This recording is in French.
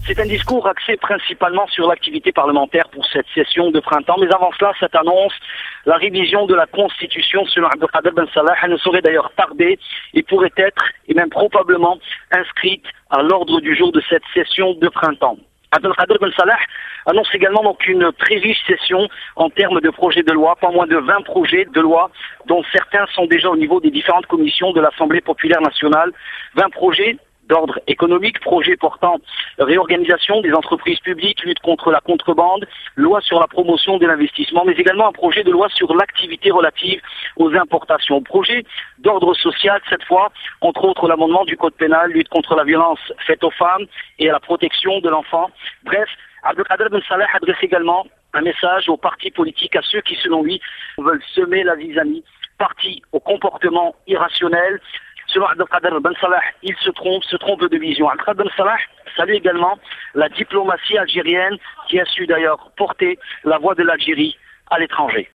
C'est un discours axé principalement sur l'activité parlementaire pour cette session de printemps. Mais avant cela, cette annonce, la révision de la Constitution selon Abdelkader Ben Salah, elle ne saurait d'ailleurs tarder et pourrait être, et même probablement, inscrite à l'ordre du jour de cette session de printemps. Abdelkader Ben Salah annonce également donc une très riche session en termes de projets de loi, pas moins de 20 projets de loi, dont certains sont déjà au niveau des différentes commissions de l'Assemblée populaire nationale. 20 projets d'ordre économique, projets portant réorganisation des entreprises publiques, lutte contre la contrebande, loi sur la promotion de l'investissement, mais également un projet de loi sur l'activité relative aux importations. Projet d'ordre social, cette fois, entre autres l'amendement du code pénal, lutte contre la violence faite aux femmes et à la protection de l'enfant. Bref, Abdelkader Ben Salah adresse également un message aux partis politiques, à ceux qui, selon lui, veulent semer la zizanie, partis au comportement irrationnel. Selon Abdelkader Ben Salah, il se trompe de vision. Abdelkader Ben Salah salue également la diplomatie algérienne qui a su d'ailleurs porter la voix de l'Algérie à l'étranger.